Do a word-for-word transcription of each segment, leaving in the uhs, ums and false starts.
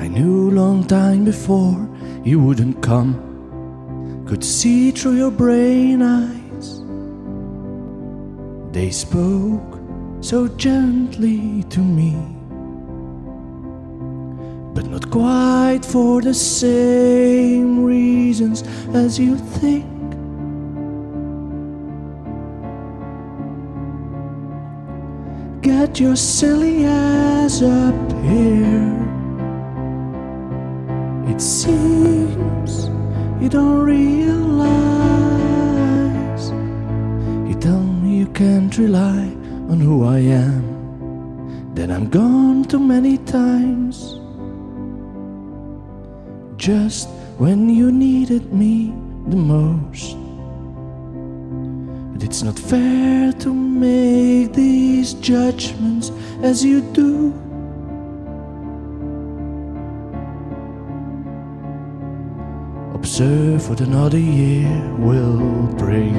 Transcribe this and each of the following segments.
I knew long time before you wouldn't come. Could see through your brain eyes. They spoke so gently to me, but not quite for the same reasons as you think. Get your silly ass up here. It seems you don't realize. You tell me you can't rely on who I am, then I'm gone too many times. Just when you needed me the most. But it's not fair to make these judgments as you do. Observe what another year will bring.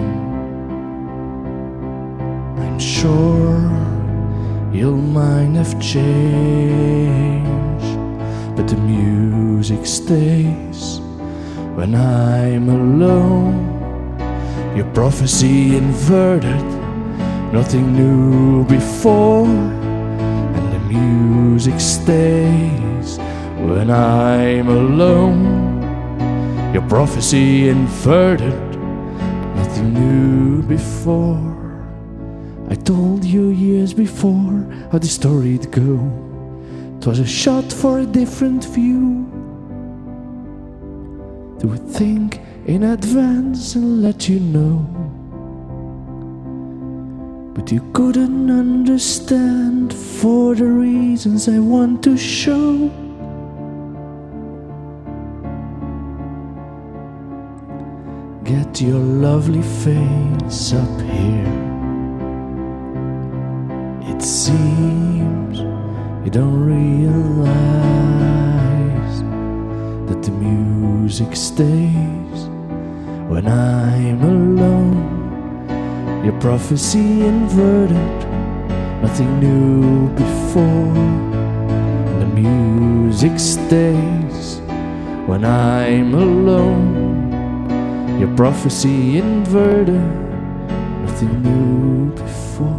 I'm sure your mind have changed, but the music stays when I'm alone. Your prophecy inverted, nothing new before, and the music stays when I'm alone. Your prophecy inverted, nothing new before. I told you years before how the story'd go. 'Twas a shot for a different view, to think in advance and let you know. But you couldn't understand for the reasons I want to show. Get your lovely face up here. It seems you don't realize that the music stays when I'm alone. Your prophecy inverted, nothing new before, and the music stays when I'm alone. Your prophecy inverted, nothing new before.